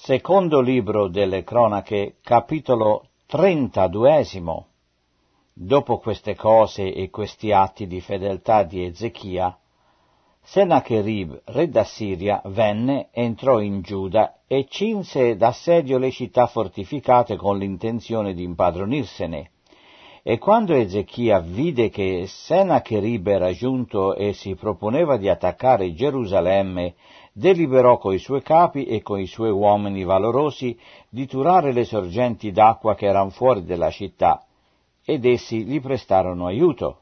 Secondo libro delle Cronache, capitolo 32. Dopo queste cose e questi atti di fedeltà di Ezechia, Sennacherib, re d'Assiria, venne, entrò in Giuda e cinse d'assedio le città fortificate con l'intenzione di impadronirsene. E quando Ezechia vide che Sennacherib era giunto e si proponeva di attaccare Gerusalemme, deliberò coi suoi capi e coi suoi uomini valorosi di turare le sorgenti d'acqua che erano fuori della città, ed essi gli prestarono aiuto.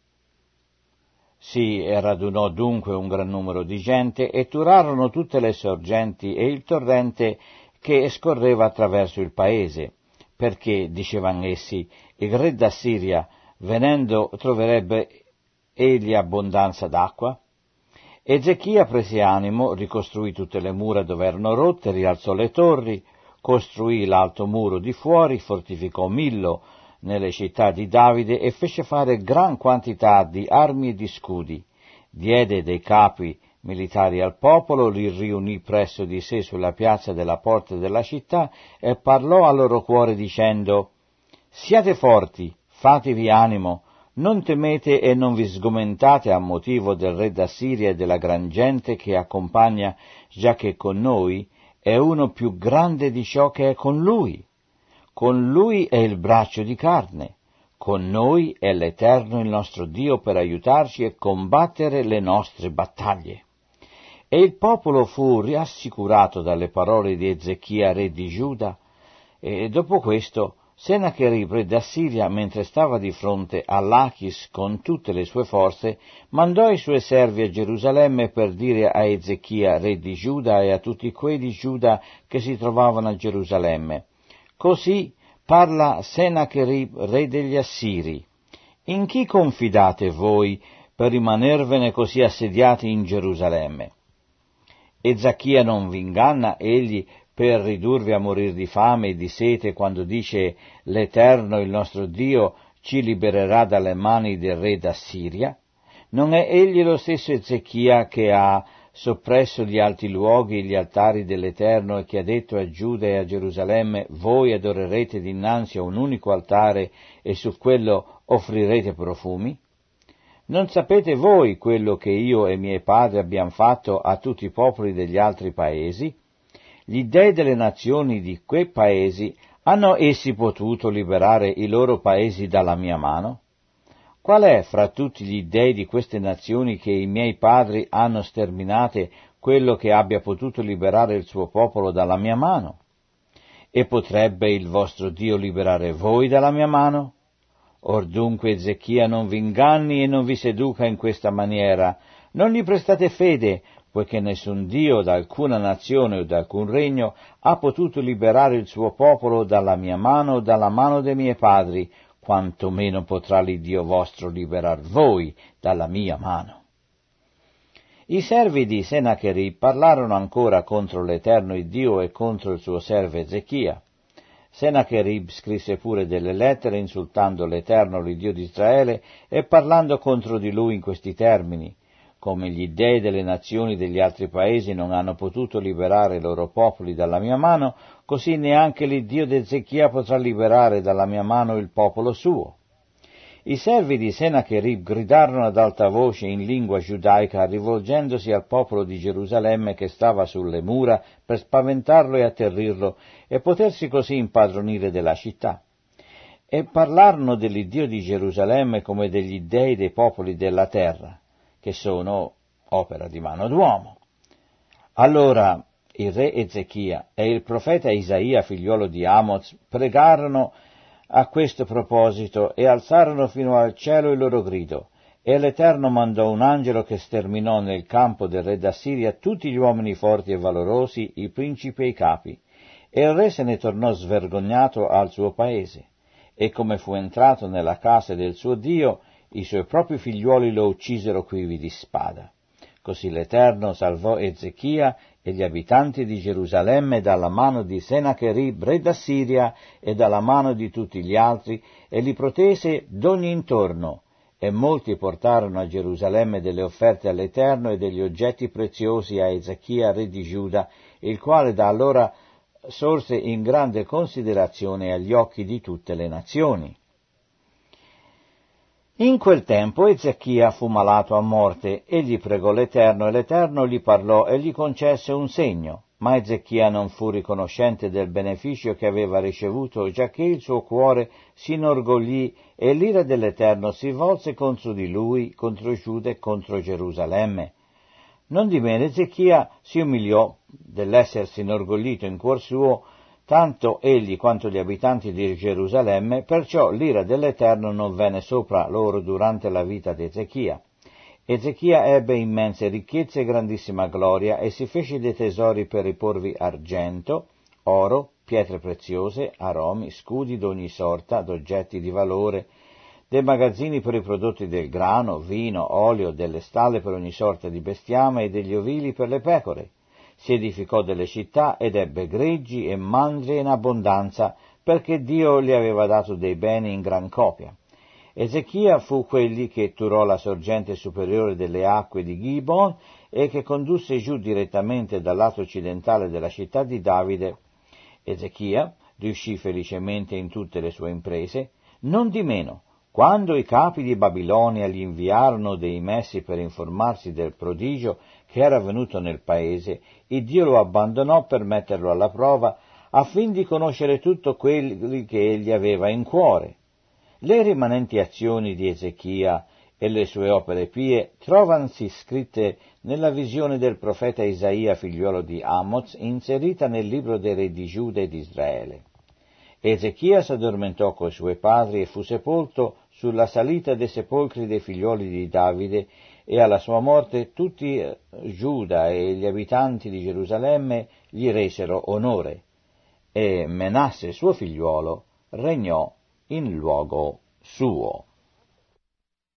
Si radunò dunque un gran numero di gente e turarono tutte le sorgenti e il torrente che scorreva attraverso il paese, perché, dicevano essi, il re d'Assiria, venendo, troverebbe egli abbondanza d'acqua? Ezechia prese animo, ricostruì tutte le mura dove erano rotte, rialzò le torri, costruì l'alto muro di fuori, fortificò Millo nelle città di Davide e fece fare gran quantità di armi e di scudi. Diede dei capi militari al popolo, li riunì presso di sé sulla piazza della porta della città e parlò al loro cuore dicendo: «Siate forti, fatevi animo, non temete e non vi sgomentate a motivo del re d'Assiria e della gran gente che accompagna, giacché con noi è uno più grande di ciò che è con lui. Con lui è il braccio di carne, con noi è l'Eterno il nostro Dio per aiutarci e combattere le nostre battaglie». E il popolo fu rassicurato dalle parole di Ezechia, re di Giuda, e dopo questo Sennacherib, re d'Assiria, mentre stava di fronte a Lachis con tutte le sue forze, mandò i suoi servi a Gerusalemme per dire a Ezechia, re di Giuda, e a tutti quei di Giuda che si trovavano a Gerusalemme: «Così parla Sennacherib, re degli Assiri. In chi confidate voi per rimanervene così assediati in Gerusalemme? Ezechia non vi inganna, egli, per ridurvi a morir di fame e di sete, quando dice: l'Eterno, il nostro Dio, ci libererà dalle mani del re d'Assiria? Non è egli lo stesso Ezechia che ha soppresso gli alti luoghi e gli altari dell'Eterno e che ha detto a Giuda e a Gerusalemme: voi adorerete dinanzi a un unico altare e su quello offrirete profumi? Non sapete voi quello che io e miei padri abbiamo fatto a tutti i popoli degli altri paesi? Gli dei delle nazioni di quei paesi, hanno essi potuto liberare i loro paesi dalla mia mano? Qual è fra tutti gli dei di queste nazioni che i miei padri hanno sterminate quello che abbia potuto liberare il suo popolo dalla mia mano? E potrebbe il vostro Dio liberare voi dalla mia mano? Or dunque Ezechia non vi inganni e non vi seduca in questa maniera, non gli prestate fede, poiché nessun Dio d'alcuna nazione o d'alcun regno ha potuto liberare il suo popolo dalla mia mano o dalla mano dei miei padri, quanto meno potrà l'Iddio vostro liberar voi dalla mia mano». I servi di Sennacherib parlarono ancora contro l'Eterno Iddio e contro il suo servo Ezechia. Sennacherib scrisse pure delle lettere insultando l'Eterno, l'Iddio di Israele, e parlando contro di lui in questi termini: «Come gli dei delle nazioni degli altri paesi non hanno potuto liberare i loro popoli dalla mia mano, così neanche l'Iddio di Ezechia potrà liberare dalla mia mano il popolo suo». I servi di Sennacherib gridarono ad alta voce in lingua giudaica, rivolgendosi al popolo di Gerusalemme che stava sulle mura, per spaventarlo e atterrirlo, e potersi così impadronire della città. E parlarono dell'Iddio di Gerusalemme come degli dei dei popoli della terra, che sono opera di mano d'uomo. Allora il re Ezechia e il profeta Isaia, figliuolo di Amoz, pregarono a questo proposito e alzarono fino al cielo il loro grido, e l'Eterno mandò un angelo che sterminò nel campo del re d'Assiria tutti gli uomini forti e valorosi, i principi e i capi, e il re se ne tornò svergognato al suo paese, e come fu entrato nella casa del suo Dio, i suoi propri figliuoli lo uccisero quivi di spada. Così l'Eterno salvò Ezechia e gli abitanti di Gerusalemme dalla mano di Sennacherib, re d'Assiria, e dalla mano di tutti gli altri, e li protese d'ogni intorno, e molti portarono a Gerusalemme delle offerte all'Eterno e degli oggetti preziosi a Ezechia, re di Giuda, il quale da allora sorse in grande considerazione agli occhi di tutte le nazioni. In quel tempo Ezechia fu malato a morte, egli pregò l'Eterno e l'Eterno gli parlò e gli concesse un segno, ma Ezechia non fu riconoscente del beneficio che aveva ricevuto, giacché il suo cuore si inorgoglì e l'ira dell'Eterno si volse contro di lui, contro Giuda e contro Gerusalemme. Nondimeno Ezechia si umiliò dell'essersi inorgoglito in cuor suo, tanto egli quanto gli abitanti di Gerusalemme, perciò l'ira dell'Eterno non venne sopra loro durante la vita di Ezechia. Ezechia ebbe immense ricchezze e grandissima gloria e si fece dei tesori per riporvi argento, oro, pietre preziose, aromi, scudi d'ogni sorta, d'oggetti di valore, dei magazzini per i prodotti del grano, vino, olio, delle stalle per ogni sorta di bestiame e degli ovili per le pecore. Si edificò delle città ed ebbe greggi e mandrie in abbondanza, perché Dio gli aveva dato dei beni in gran copia. Ezechia fu quelli che turò la sorgente superiore delle acque di Gibon e che condusse giù direttamente dal lato occidentale della città di Davide. Ezechia riuscì felicemente in tutte le sue imprese, nondimeno, quando i capi di Babilonia gli inviarono dei messi per informarsi del prodigio che era avvenuto nel paese, il Dio lo abbandonò per metterlo alla prova, affin di conoscere tutto quello che egli aveva in cuore. Le rimanenti azioni di Ezechia e le sue opere pie trovansi scritte nella visione del profeta Isaia, figliuolo di Amoz, inserita nel libro dei re di Giuda e di Israele. Ezechia s'addormentò coi suoi padri e fu sepolto sulla salita dei sepolcri dei figlioli di Davide, e alla sua morte tutti Giuda e gli abitanti di Gerusalemme gli resero onore, e Menasse suo figliuolo regnò in luogo suo.